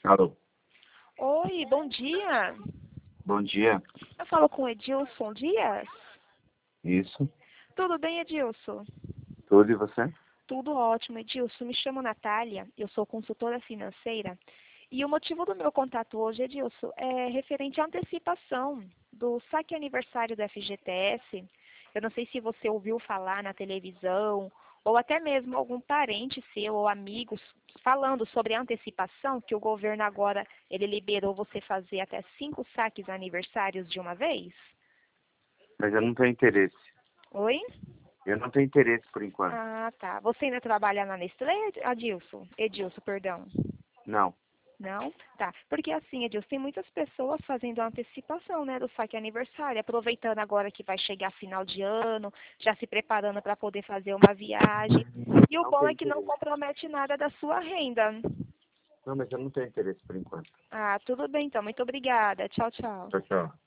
Alô, Oi, bom dia. bom dia. Eu falo com Edilson Dias. Isso, Tudo bem, Edilson? tudo e você? Tudo ótimo, Edilson. Me chamo Natália, eu sou consultora financeira. E o motivo do meu contato hoje, Edilson, é referente à antecipação do saque aniversário do FGTS. Eu não sei se você ouviu falar na televisão ou até mesmo algum parente seu ou amigos falando sobre a antecipação que o governo agora ele liberou você fazer até 5 saques aniversários de uma vez. Mas eu não tenho interesse. Oi? Eu não tenho interesse por enquanto. Ah, tá. Você ainda trabalha na Nestlé, Edilson, perdão. Não. Não? Tá. Porque assim, Edilson, tem muitas pessoas fazendo a antecipação, né, do saque aniversário, aproveitando agora que vai chegar final de ano, já se preparando para poder fazer uma viagem. E o Não bom tenho é que não interesse. compromete nada da sua renda. Não, mas eu não tenho interesse por enquanto. Ah, tudo bem então. Muito obrigada. Tchau, tchau. Tchau, tchau.